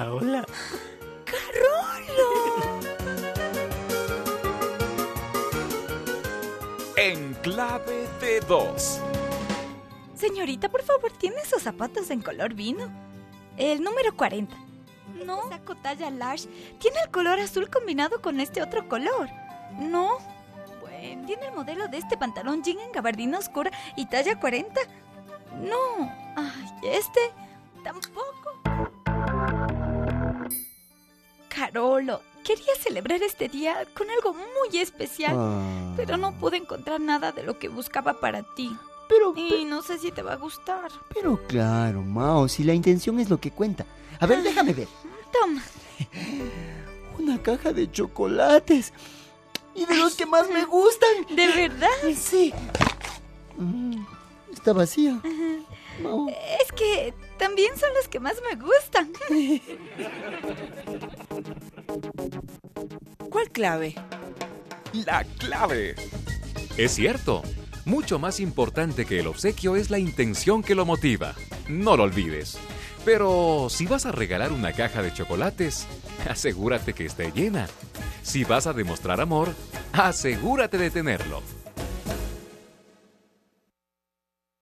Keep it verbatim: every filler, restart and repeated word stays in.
Hola. ¡Carolo! En clave de dos. Señorita, por favor, ¿tiene esos zapatos en color vino? El número cuarenta. No. Saco talla large. Tiene el color azul combinado con este otro color. No. Bueno, ¿tiene el modelo de este pantalón jean en gabardina oscura y talla cuarenta? No. Ay, este tampoco. Carolo, quería celebrar este día con algo muy especial, Ah. pero no pude encontrar nada de lo que buscaba para ti. Pero, Y no sé si te va a gustar. pero claro, Mao, si la intención es lo que cuenta. A ver, déjame ver. Toma. Una caja de chocolates. Y de los que más me gustan. ¿De verdad? Sí. Mm, está vacía. Mao. Es que también son los que más me gustan. ¿Cuál clave? La clave. Es cierto, mucho más importante que el obsequio es la intención que lo motiva. No lo olvides. Pero si vas a regalar una caja de chocolates, asegúrate que esté llena. Si vas a demostrar amor, asegúrate de tenerlo.